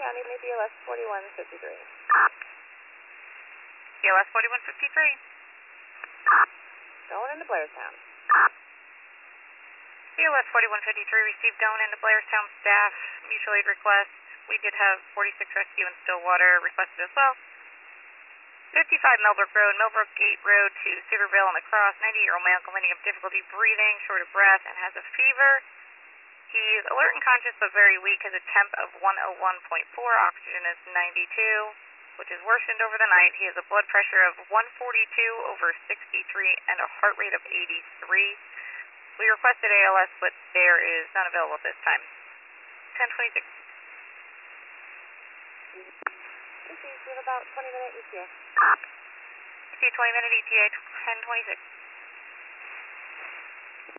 County, BLS 4153. BLS 4153. Going into Blairstown. BLS 4153 received Doan into Blairstown staff. Mutual aid request. We did have 46 rescue in Stillwater requested as well. 55 Millbrook Road, Millbrook Gate Road to Cedarville on the cross. 90-year-old male complaining of difficulty breathing, short of breath, and has a fever. He's alert and conscious but very weak. Has a temp of 101.4. Oxygen is 92, which is worsened over the night. He has a blood pressure of 142/63 and a heart rate of 83. We requested ALS, but there is none available at this time. 1026. Received with about 20-minute ETA. See 20-minute ETA, 1026.